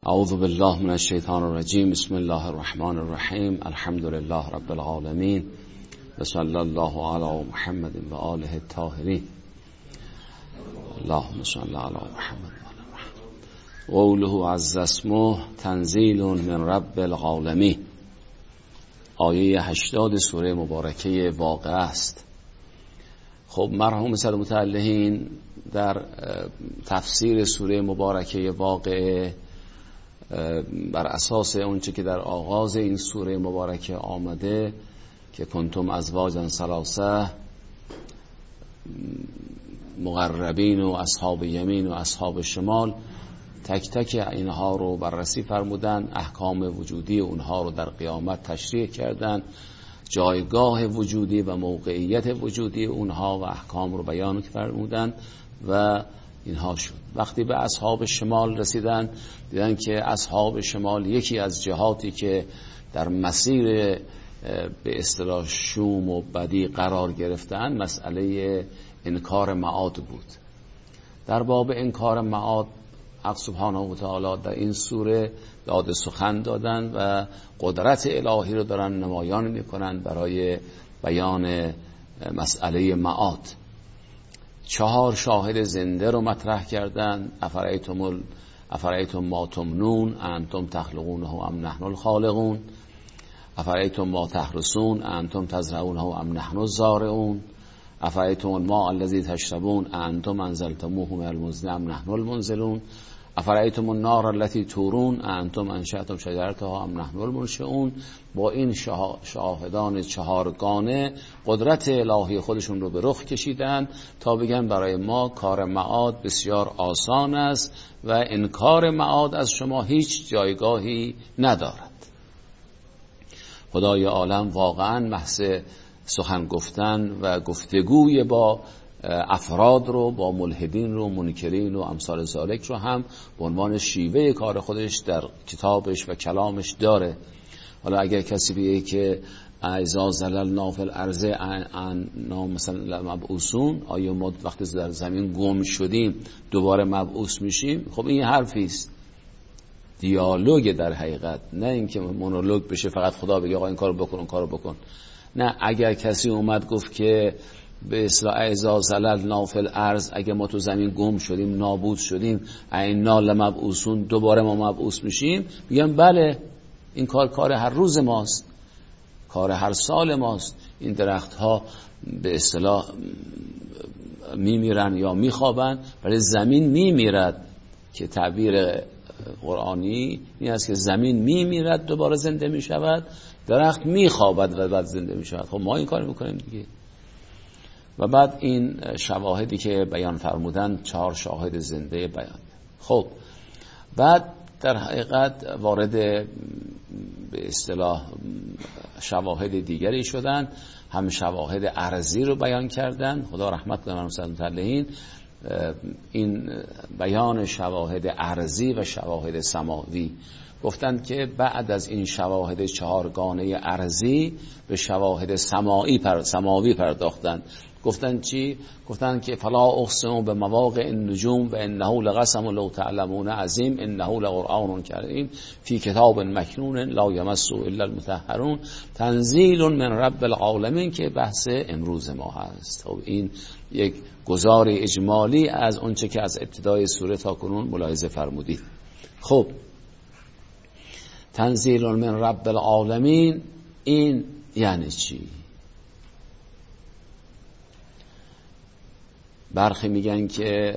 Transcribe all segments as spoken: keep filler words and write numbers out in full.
اعوذ بالله من الشیطان الرجیم. بسم الله الرحمن الرحیم. الحمد لله رب العالمین و صلی الله علی محمد و آله الطاهرین. اللهم صل علی محمد. قوله عز اسمه تنزیل من رب العالمین. آیه هشتاد سوره مبارکه واقعه است. خب مرحوم سید متعلهین در تفسیر سوره مبارکه واقعه بر اساس اونچه که در آغاز این سوره مبارکه آمده که کنتم ازواجا ثلاثه، مقربین و اصحاب یمین و اصحاب شمال، تک تک اینها رو بررسی فرمودن، احکام وجودی اونها رو در قیامت تشریح کردن، جایگاه وجودی و موقعیت وجودی اونها و احکام رو بیان فرمودن و اینها شد. وقتی به اصحاب شمال رسیدن دیدن که اصحاب شمال یکی از جهاتی که در مسیر به اصطلاح شوم و بدی قرار گرفتن مسئله انکار معاد بود. در باب انکار معاد حق سبحانه و تعالی در این سوره داد سخن دادن و قدرت الهی رو دارن نمایان میکنن برای بیان مسئله معاد. چهار شاهد زنده رو مطرح کردن. افرایتم افرایتم ما تمنون انتم تخلقونه ام نحن الخالقون، افرایتم ما تحرسون انتم تزرعونه ام نحن الزارعون، افرایتم الماء الذی تشربون انتم انزلتموه من المزن ام نحن المنزلون، افرایتم النار التي تورون انتم انشأتم شجرتها ام نحن المنشئون. با این شاهدان چهارگانه قدرت الهی خودشون رو به رخ کشیدن تا بگن برای ما کار معاد بسیار آسان است و انکار معاد از شما هیچ جایگاهی ندارد. خدای عالم واقعا محض سخن گفتن و گفتگوی با افراد رو، با ملحدین رو، منکرین و امثال ذالک رو هم به عنوان شیوه کار خودش در کتابش و کلامش داره. حالا اگر کسی بگه که اذا زللنا فی الارض انا مثلا مبعوثون، آیا ما وقتی در زمین گم شدیم دوباره مبعوث میشیم؟ خب این حرفی است، دیالوگ در حقیقت، نه اینکه مونولوگ بشه فقط خدا بگه آقا این کارو بکن اون کارو بکن. نه، اگر کسی اومد گفت که به اصطلاح اذا زللنا فی الارض، اگه ما تو زمین گم شدیم نابود شدیم اینا لمبعوثون، دوباره ما مبعوث میشیم، میگم بله این کار کار هر روز ماست، کار هر سال ماست. این درخت ها به اصطلاح میمیرن یا میخوابن، ولی زمین میمیرد که تعبیر قرآنی این است که زمین میمیرد دوباره زنده میشود، درخت میخوابد و بعد زنده میشود. خب ما این کار میکنیم دیگه. و بعد این شواهدی که بیان فرمودن، چهار شاهد زنده بیان. خب بعد در حقیقت وارد به اصطلاح شواهد دیگری شدن، هم شواهد عرضی رو بیان کردن. خدا رحمت کنه مرحوم سید متعلهین این بیان شواهد عرضی و شواهد سماوی گفتند که بعد از این شواهد چهارگانه عرضی به شواهد سماوی پر سماوی پرداختند. گفتن چی؟ گفتن که فلا اقسم به مواقع النجوم و انه لقسم لو تعلمون عظیم انه لقرآن کریم فی کتاب مکنون لا یمسه الا المطهرون تنزیل من رب العالمین که بحث امروز ما هست. خب این یک گزار اجمالی از اونچه که از ابتدای سوره تا کنون ملاحظه فرمودید. خب تنزیل من رب العالمین این یعنی چی؟ برخی میگن که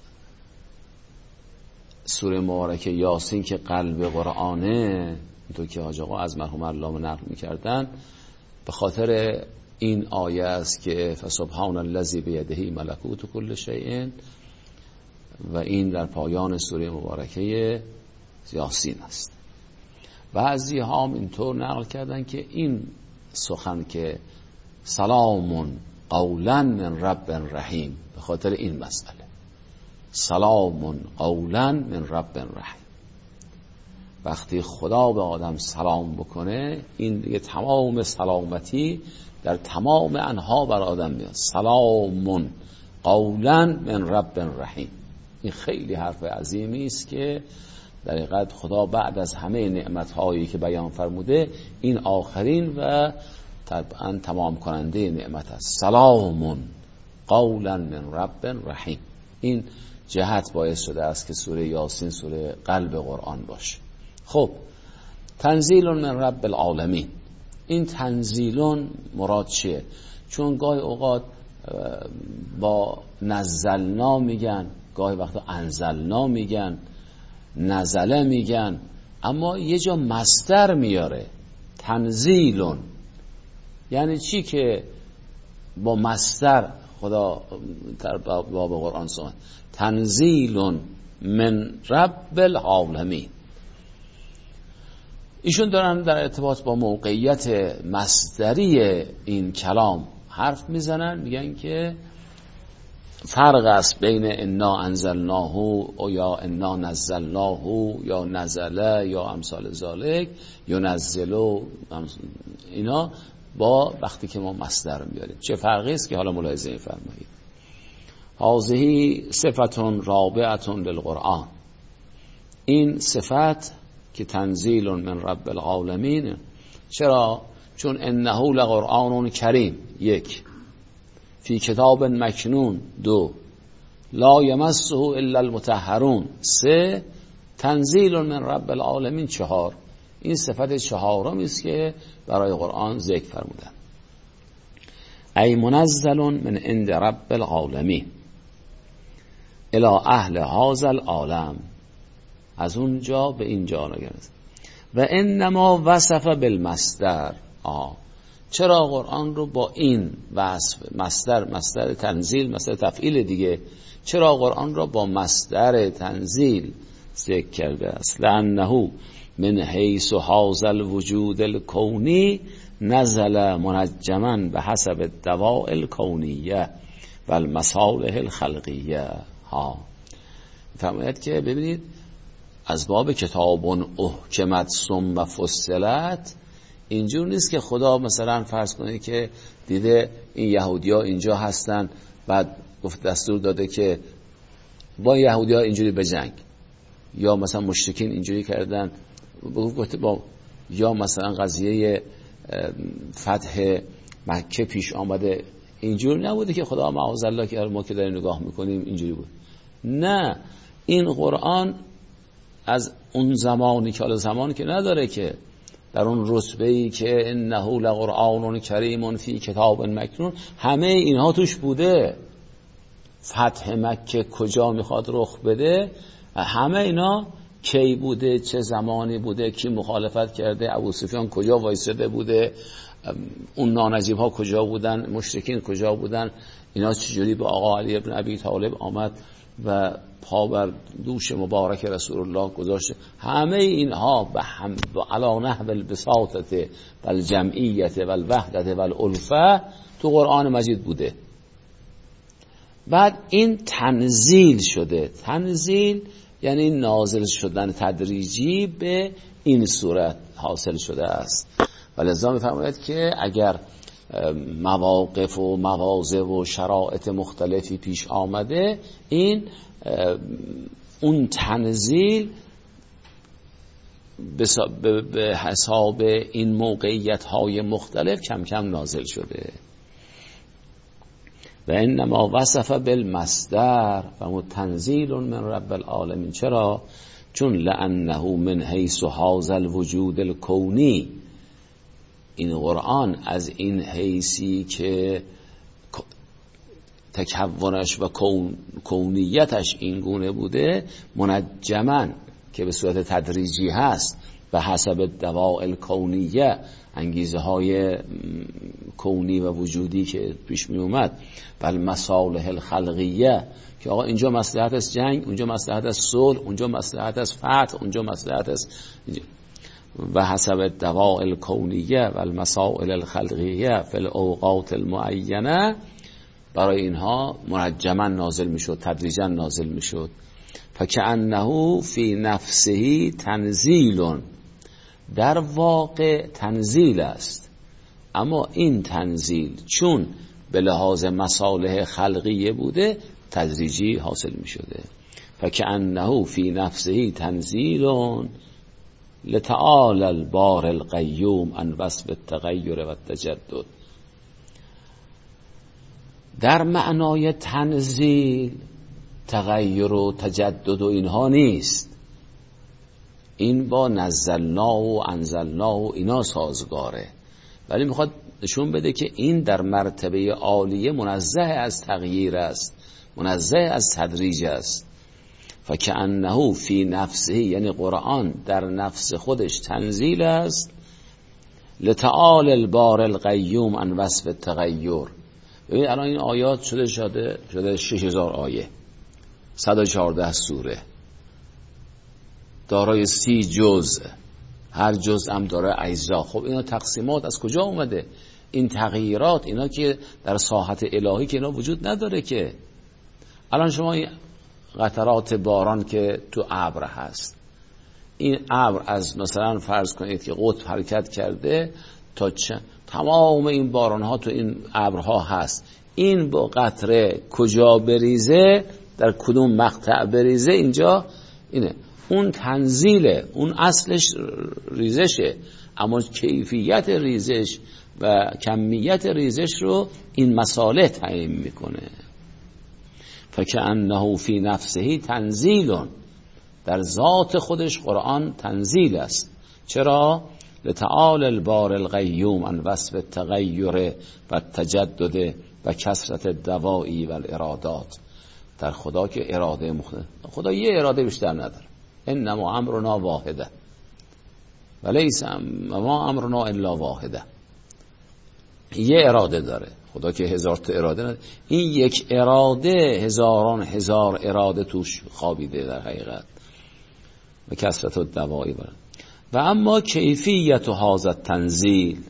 سوره مبارکه یاسین که قلب قرآنه، اینطور که حاج آقا از مرحوم علامه نقل میکردن، به خاطر این آیه است که فسبحان الذی بیده ملکوت کل شیء، و این در پایان سوره مبارکه یاسین است. بعضی ها هم اینطور نقل کردن که این سخن که سلام قولا من رب رحیم، به خاطر این مسئله سلام قولا من رب رحیم، وقتی خدا به آدم سلام بکنه این دیگه تمام سلامتی در تمام انها بر آدم میاد. سلام قولا من رب رحیم، این خیلی حرف عظیمی است که در حقیقت خدا بعد از همه نعمت‌هایی که بیان فرموده این آخرین و طبعا تمام کننده نعمت است. سلام قولا من رب رحیم. این جهت باعث شده است که سوره یاسین سوره قلب قرآن باشه. خب تنزیل من رب العالمین، این تنزیلون مراد چیه؟ چون گاهی اوقات با نزلنا میگن، گاهی وقتا انزلنا میگن، نزله میگن، اما یه جا مصدر میاره تنزیلون. یعنی چی که با مصدر خدا در باب قرآن صحبت؟ تنزیلون من رب العالمین. ایشون دارن در ارتباط با موقعیت مصدری این کلام حرف میزنن، میگن که فرق است بین انا انزلناه و یا انا نزلناه یا نزله یا امثال ذالک یا نزلو، اینا با وقتی که ما مصدر میاریم چه فرقی است که حالا ملاحظه فرمایید. هذه صفت رابعه للقرآن، این صفت که تنزیل من رب العالمین. چرا؟ چون انه لقرآن کریم، یک، فی کتاب مکنون، دو، لا یمسه الا المطهرون، سه، تنزیل من رب العالمین، چهار. این صفت چهارمی است که برای قرآن ذکر فرمودن. ای منزل من عند رب العالمین الی اهل هذا العالم، از اونجا به اینجا نگرد. و انما وصف بالمصدر. آه. چرا قرآن رو با این وصف، مصدر، مصدر تنزیل، مصدر تفعیل دیگه، چرا قرآن رو با مصدر تنزیل ذکر کرده است؟ لانه من حیث هذا الوجود الکونی نزل منجما به حسب الدواء الکونیه و المصالح الخلقیه. ها فرماید که ببینید از باب کتاب احکمت ثم فصلت، اینجور نیست که خدا مثلا فرض کنید که دیده این یهودی ها اینجا هستن، بعد گفت دستور داده که با یهودی ها اینجوری بجنگ، یا مثلا مشرکین اینجوری کردن، گفت با، یا مثلا قضیه فتح مکه پیش آمده، اینجور نبوده که خدا معاذالله که ما که داریم نگاه میکنیم اینجوری بود. نه، این قرآن از اون زمانی که حالا زمانی که نداره که در اون رتبه‌ای که انه لقرآن کریم فی کتاب مکنون، همه اینها توش بوده. فتح مکه کجا میخواد رخ بده، همه اینا کی بوده، چه زمانی بوده، کی مخالفت کرده، ابو سفیان کجا وایساده بوده، اون نانجیب ها کجا بودن، مشرکین کجا بودن، اینا چجوری به آقا علی ابن ابی طالب آمد و پا بر دوش مبارک رسول الله گذاشت. همه اینها به هم علی نحو البساطه و الجمعیت و الوحدت و الالفه تو قرآن مجید بوده. بعد این تنزیل شده. تنزیل یعنی نازل شدن تدریجی به این صورت حاصل شده است. و لذا می‌فرماید که اگر مواقف و مواضع و شرایط مختلفی پیش آمده، این اون تنزیل به حساب این موقعیت های مختلف کم کم نازل شده. و انما وصف بالمصدر و تنزیل من رب العالمین. چرا؟ چون لانه من حیث هذا الوجود الکونی، این قرآن از این حیثی که تکونش و کون، کونیتش این گونه بوده، منجمن که به صورت تدریجی هست به حسب دواء الکونیه، انگیزه های کونی و وجودی که پیش می اومد، و المصالح الخلقیه که آقا اینجا مصلحت است جنگ، اونجا مصلحت است صلح، اونجا مصلحت است فتح، اونجا مصلحت است، و حسب دواء الکونیه و المصالح الخلقیه فی الاوقات المعینه، برای اینها منجما نازل میشد، تدریجا نازل میشد. فکأنه فی نفسه تنزیل، در واقع تنزیل است، اما این تنزیل چون به لحاظ مصالح خلقیه بوده تدریجی حاصل می شده. فکأنه فی نفسه تنزیل لتعالی البار القیوم عن وصف التغیر و التجدد. در معنای تنزیل تغیر و تجدد و اینها نیست، این با نزلنا و انزلنا و اینا سازگاره، ولی میخواد نشون بده که این در مرتبه عالیه منزه از تغییر است، منزه از تدریج است. فکأنه فی نفسه، یعنی قرآن در نفس خودش تنزیل است، لتعالی البار القیوم عن وصف التغیر. ببین الان این آیات شده شده شده شش هزار آیه، صد و چهارده سوره، دارای سی جزء، هر جزء هم داره اجزا. خب اینا تقسیمات از کجا اومده؟ این تغییرات اینا که در ساحت الهی که اینا وجود نداره که. الان شما این قطرات باران که تو ابر هست، این ابر از مثلا فرض کنید که قطب حرکت کرده تا چه تمام این باران ها تو این ابرها هست، این با قطره کجا بریزه، در کدوم مقطع بریزه، اینجا اینه. اون تنزیله، اون اصلش ریزشه، اما کیفیت ریزش و کمیت ریزش رو این مصالح تعیین میکنه. فکأنه فی نفسه تنزیل، در ذات خودش قرآن تنزیل است. چرا؟ لتعالی البار القیوم عن وصف التغیر و التجدد و کثرت الدواعی و الارادات. در خدا که اراده مختلف، خدا یه اراده بیشتر نداره، انما امرنا واحده ولیس ما امرنا الا واحده. یه اراده داره خدا که هزار تا اراده نداره، این یک اراده هزاران هزار اراده توش خوابیده در حقیقت. و کثرت الدواعی بره. و اما کیفیت هذا التنزیل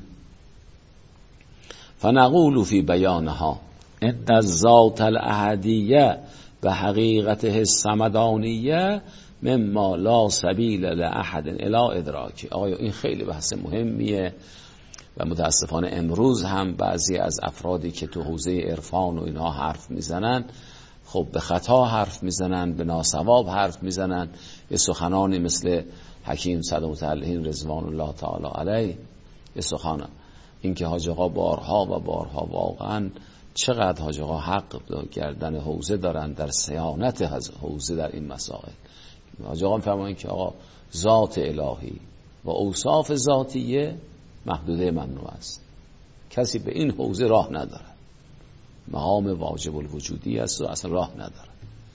فنقول فی بیانها ان الذات الاحدیه و حقیقته الصمدانیه مما لا سبیل لاحد الی ادراک. آقا این خیلی بحث مهمیه و متاسفانه امروز هم بعضی از افرادی که تو حوزه عرفان و اینها حرف میزنن، خب به خطا حرف میزنن، به ناصواب حرف میزنن. یه سخنانی مثل حکیم صدومتعلهین رضوان الله تعالی علیه، یه سخن این که حاج آقا بارها و بارها واقعا چقدر حاج آقا حق گردن حوزه دارن در صیانت حوزه در این مسائل. حاج آقا فرمایند که آقا ذات الهی و اوصاف ذاتیه محدوده ممنوع است، کسی به این حوزه راه نداره، مقام واجب الوجودی است و اصلا راه نداره.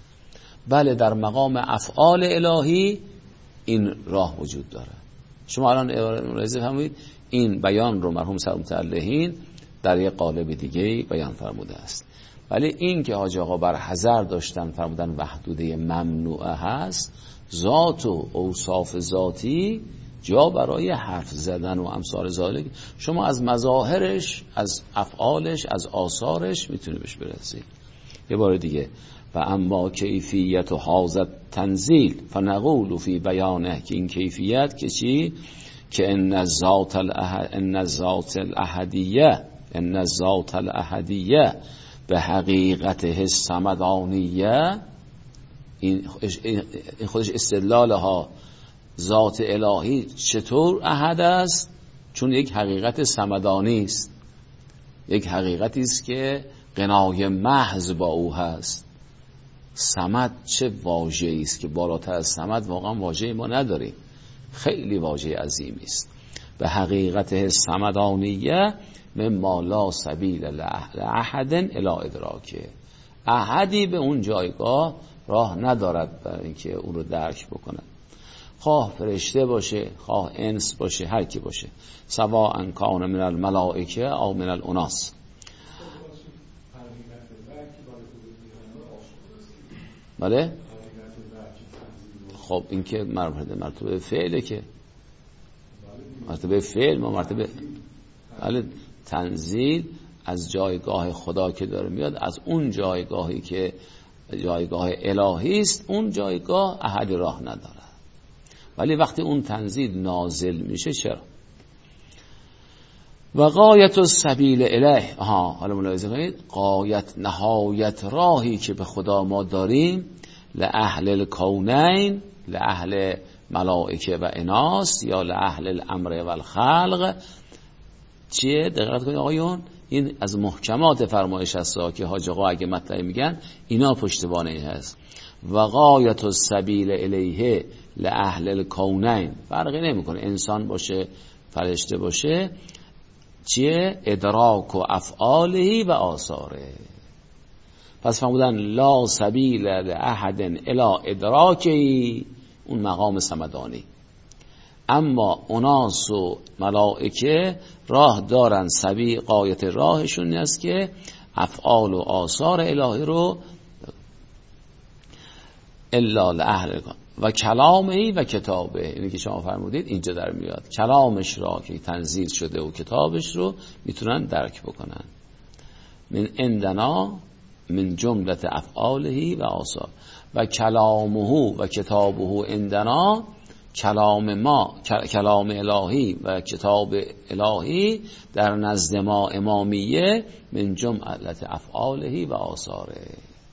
بله در مقام افعال الهی این راه وجود داره. شما الان ملاحظه فرمودید این بیان رو مرحوم صدومتعلهین در یک قالب دیگه بیان فرموده است، ولی این که حاج آقا بر حذر داشتن فرمودن محدوده ممنوعه هست، ذات و اوصاف ذاتی جا برای حرف زدن و امثال ذالک شما از مظاهرش، از افعالش، از آثارش میتونی بهش برسید. یه بار دیگه و اما کیفیت و حاضر تنزیل فنقول فی بیانه، که این کیفیت که چی؟ که ان الذات الاحد ان الذات الاحدیه ان الذات الاحدیه به حقیقت الصمدانیه، این خودش استدلالها ذات الهی چطور احد است؟ چون یک حقیقت صمدانی است، یک حقیقتی است که غنای محض با او هست. صمد چه واژه‌ای است که بالاتر از صمد واقعا واژه‌ای ما نداریم، خیلی واژه عظیمی است. به حقیقت صمدانیه مما لا سبیل لاحد الی ادراکه، احدی به اون جایگاه راه ندارد برای اینکه اون رو درک بکنه، خواه فرشته باشه، خواه انس باشه، هر کی باشه، سواء کان من الملائکه او من الاناس. بله؟ خب این که مرتبه مرتبه فعله، که مرتبه فعل ما مرتبه بله تنزیل از جایگاه خدا که داره میاد، از اون جایگاهی که جایگاه الهی است، اون جایگاه احد راه نداره. ولی وقتی اون تنزیل نازل میشه چرا؟ و غایت السبیل الیه، آها حالا ملاحظه کنید، غایت نهایت راهی که به خدا ما داریم، لأهل الکونین، لأهل ملائکه و اناس، یا لأهل الامر و الخلق. چیه؟ دقت کنید آقایون، این از محکمات فرمایش هست که حاج آقا اگه مطلعی میگن اینا پشتوانه این هست. و غایت السبیل الیه لأهل الکونین، فرقی نمیکنه انسان باشه فرشته باشه، چیه؟ ادراک و افعاله و آثاره. پس فرمودن لا سبیل لأحد الا ادراکی، اون مقام صمدانی. اما اناس و ملائکه راه دارن، سبیل غایت راهشون است که افعال و آثار الهی رو الا لأهل و کلامه و کتابه، اینی که شما فرمودید اینجا در میاد، کلامش را که تنزیل شده و کتابش رو میتونن درک بکنن. من عندنا من جملت افعاله و آثار و کلامه و کتابه عندنا، کلام ما کلام الهی و کتاب الهی در نزد ما امامیه من جملت افعاله و آثاره.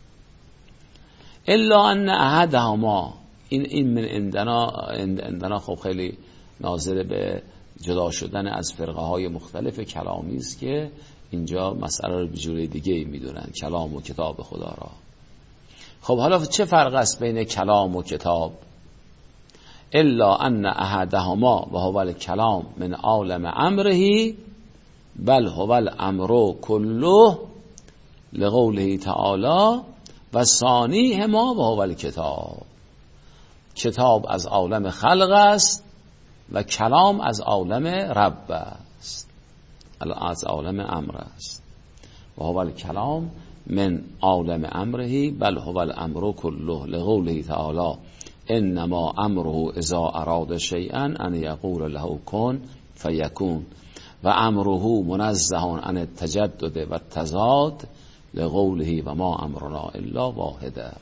الا ان احدهما، این این من عندنا، عندنا خب خیلی ناظر به جدا شدن از فرقه های مختلف کلامی است که اینجا مسئله رو به جوری دیگه میدونن، کلام و کتاب خدا را. خب حالا چه فرق است بین کلام و کتاب؟ الا ان احدهما و هو الکلام من عالم امره بل هو الامر كله لقوله تعالی و ثانیهما و هو الکتاب. کتاب از عالم خلق است و کلام از عالم رب است، از عالم امر است. و هو الکلام من عالم امره بل هو الامر كله لقوله تعالی انما امره اذا اراد شیئا ان یقول له کن فیکون و امره منزه عن التجدد و التضاد لقوله و ما امرنا الا واحده.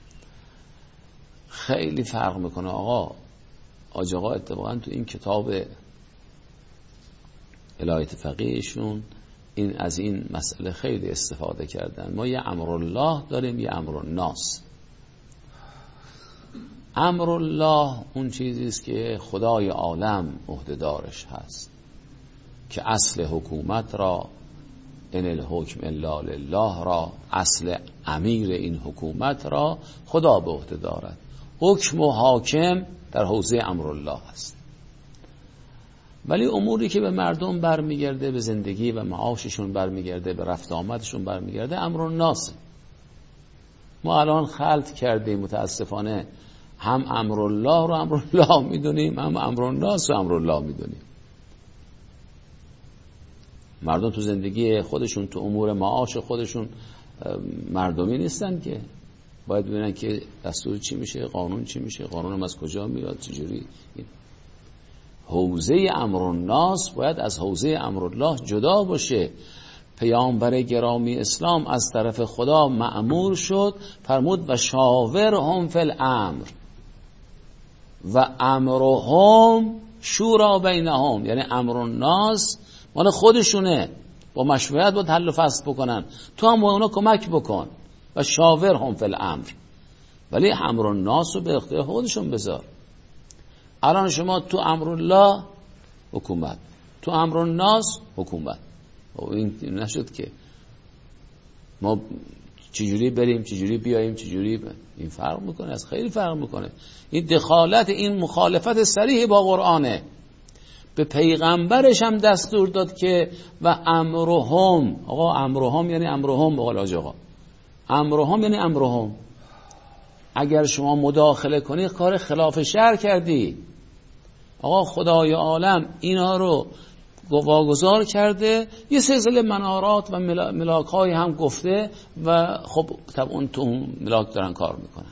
خیلی فرق میکنه آقا. حاج آقا اتفاقا تو این کتاب الهیات فقیهشون این از این مسئله خیلی استفاده کردن. ما یه امر الله داریم، یه امر الناس. امر الله اون چیزی است که خدای عالم عهده‌دارش هست، که اصل حکومت را، ان الحکم الا لله را، اصل امیر این حکومت را خدا به عهده دارد. حکم و حاکم در حوزه امر الله است. ولی اموری که به مردم برمیگرده، به زندگی و معاششون برمیگرده، به رفت آمدشون برمیگرده، امر الناس. ما الان خلط کردیم متاسفانه، هم امر الله رو امر الله میدونیم، هم امر الناس رو امر الله میدونیم. مردم تو زندگی خودشون، تو امور معاش خودشون مردمی نیستن که باید ببینن که دستور چی میشه، قانون چی میشه، قانونم از کجا میاد، چجوری. حوزه امر الناس باید از حوزه امر الله جدا باشه. پیامبر گرامی اسلام از طرف خدا مأمور شد، فرمود و شاورهم فی الامر و امرهم شورا بینهم، یعنی امر الناس مال خودشونه، با مشورت باید حل و فصل بکنن، تو هم با اونا کمک بکن و شاورهم فی الامر. ولی امر الناس رو به اختیار خودشون بذار. الان شما تو امر الله حکومت، تو امر الناس حکومت، این نشد که ما چجوری بریم، چجوری بیاییم، چجوری ب... این فرق میکنه، از خیلی فرق میکنه. این دخالت، این مخالفت صریح با قرآنه. به پیغمبرش هم دستور داد که و امرهم، آقا امرهم یعنی امرهم، بقول حاج آقا امرهم یعنی امرهم. اگر شما مداخله کنی کار خلاف شرع کردی. آقا خدای عالم اینا رو واگذار کرده، یه سلسله منارات و ملاک های هم گفته و خب طبعا تو اون ملاک دارن کار میکنن.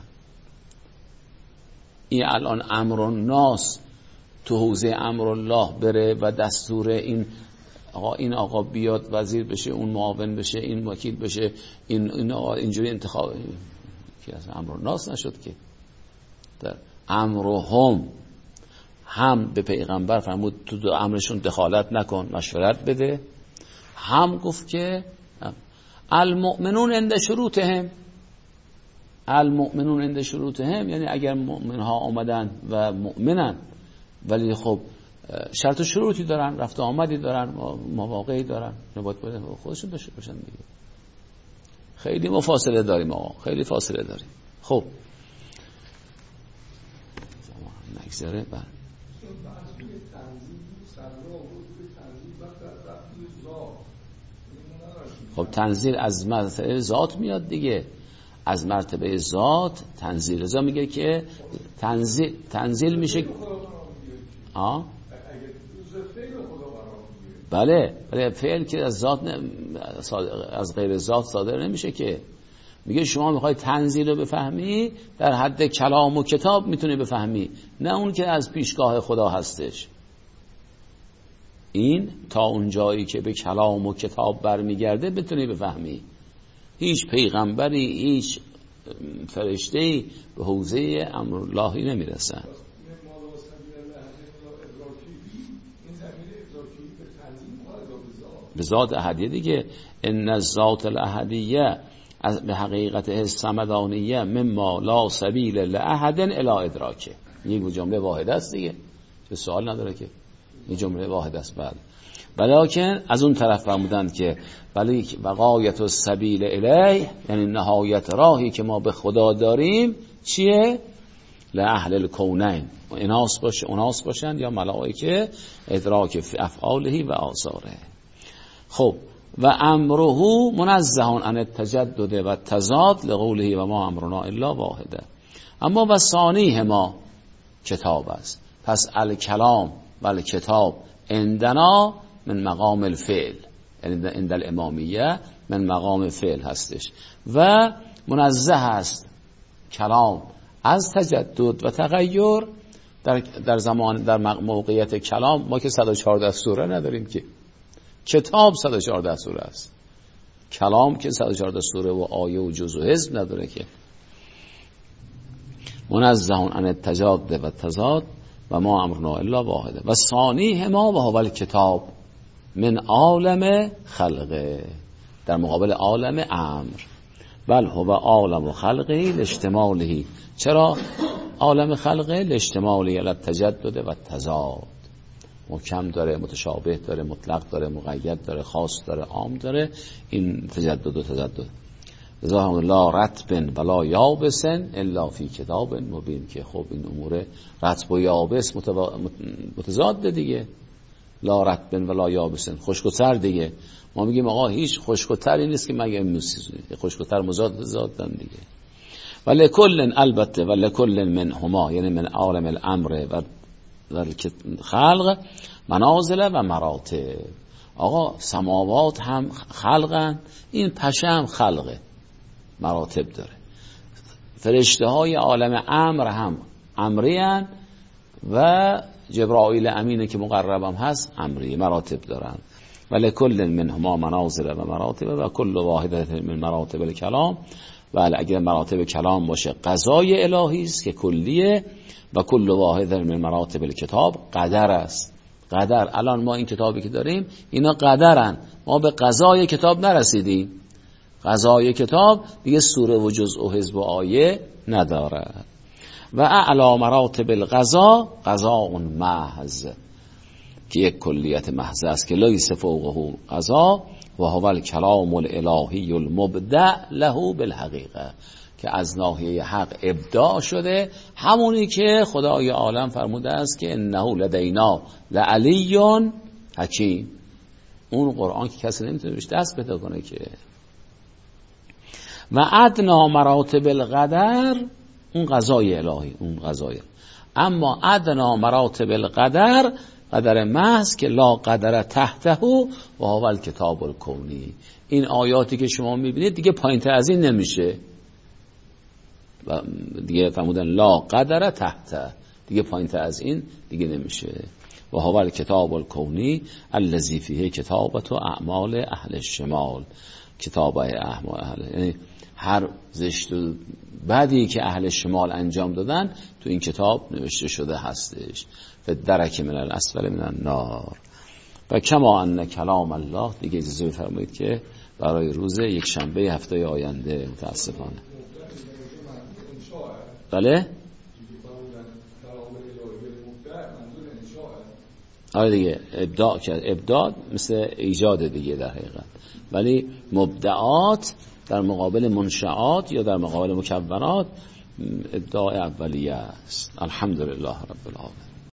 این الان امر الناس تو حوزه امر الله بره و دستور این آقا این آقا بیاد وزیر بشه، اون معاون بشه، این وکیل بشه، این این اینجوری انتخاب که از امر الناس نشد که. در امرهم هم به پیغمبر فرمود تو دو امرشون دخالت نکن، مشورت بده. هم گفت که المؤمنون عند شروطهم، المؤمنون عند شروطهم، یعنی اگر مؤمن ها آمدن و مؤمنن ولی خب شرط و شروطی دارن، رفت آمدی دارن، مواقعی دارن، نباید باید خودشون داشته باشن دیگه. خیلی ما فاصله داریم آقا، خیلی فاصله داریم. خب نگذره. بله خب تنزیل از مرتبه ذات میاد دیگه، از مرتبه ذات تنزیل. رضا میگه که تنزیل تنزیل میشه آه بله بله فعل که از ذات ن... از غیر ذات صادر نمیشه که. میگه شما میخوای تنزیل رو بفهمی در حد کلام و کتاب میتونی بفهمی، نه اون که از پیشگاه خدا هستش. این تا اون جایی که به کلام و کتاب برمیگرده بتونی بفهمی. هیچ پیغمبری، هیچ فرشته‌ای به حوزه امر اللهی نمیرسن. به ذات احدیه دیگه. ان الذات الاحدیه به حقیقت الصمدانیه مما لا سبیل لاحد الی ادراکه. یک جمله واحده است دیگه، چه سوال نداره که این جمله واحده است. بله بلکن از اون طرف فرمودند که ولی وقایت السبیل الیه، یعنی نهایت راهی که ما به خدا داریم چیه؟ لاهل الکونین، اناس باشه، اناس باشن یا ملائکه، ادراک افعاله و آثاره. خب و امره منزه عن التجدد و التضاد لقوله و ما امرنا الا واحده. اما و ثانیه ما کتاب است. پس الکلام و الکتاب عندنا من مقام الفعل، یعنی عند الامامیه من مقام فعل هستش و منزه است کلام از تجدد و تغییر. در در زمان در موقعیت کلام ما که صد و چهارده سوره نداریم که، کتاب صد و چهارده سوره است، کلام که صد و چهارده سوره و آیه و جزء و حزب نداره که. منزه عن التجاد و التضاد و ما امرنا الا واحده. و ثانیه ما و هو الکتاب من عالم خلقه، در مقابل عالم امر. بل هو عالم خلقه لاشتماله. چرا عالم خلقه؟ لاشتماله علی التجدد و التضاد. محکم داره، متشابه داره، مطلق داره، مقید داره، خاص داره، عام داره. این تجدد و تجدد ظاهر لا رطب ولا یابس الا فی کتاب مبین، که خب این امور رطب و یابس متضاد دیگه. لا رطب ولا یابس، خشک و تر دیگه. ما میگیم آقا هیچ خشک و تری نیست که مگه موسیقی خشک و تر مضاد زادن دیگه. ولی کل البته ولی کل منهما، یعنی من عالم الامر و خلق منازل و مراتب. آقا سماوات هم خلقن، این پشه هم خلقه، مراتب داره. فرشته های عالم امر هم امریان و جبرائیل امینه که مقربم هست امری، مراتب دارن. ولی کل منهما منازل و مراتب و کل واحده من مراتب الکلام. ولی اگر مراتب کلام باشه قضای الهی است که کلیه، و کل واحد من مراتب الکتاب قدر است. قدر، الان ما این کتابی که داریم اینا قدرن، ما به قضای کتاب نرسیدیم. قضای کتاب دیگه سوره و جزء و حزب و آیه نداره. و اعلی مراتب القضا قضاء محض، که یک کلیت محض است که لیس فوقه قضا و هو الکلام الالهی المبدع له بالحقیقه، که از ناحیه حق ابداع شده، همونی که خدای عالم فرموده است که انه لدینا لعلی حکیم. اون قرآن که کسی نمیتونه بهش دست پیدا کنه که. و ادنا مراتب القدر، اون قضای الهی، اون قضای. اما ادنا مراتب القدر قدر محض که لا قدر تحته و هو الکتاب الکونی. این آیاتی که شما میبینید دیگه پایین‌تر از این نمیشه. و دیگه فرمودن لا قدر تحته، دیگه پایین‌تر از این دیگه نمیشه. و هو الکتاب الکونی الذی فیه کتابت و اعمال اهل الشمال. کتاب اعمال اهل، یعنی هر زشت و بدی که اهل شمال انجام دادن تو این کتاب نوشته شده هستش. و درک من الاسفل من النار. و کما ان کلام الله، دیگه اجازه فرمایید که برای روز یک شنبه هفته آینده متاسفانه بله آره دیگه ابداع کرد. ابداع مثل ایجاد دیگه در حقیقت، ولی مبدعات در مقابل منشعات یا در مقابل مکونات ابداع اولیه است. الحمدلله رب العالمین.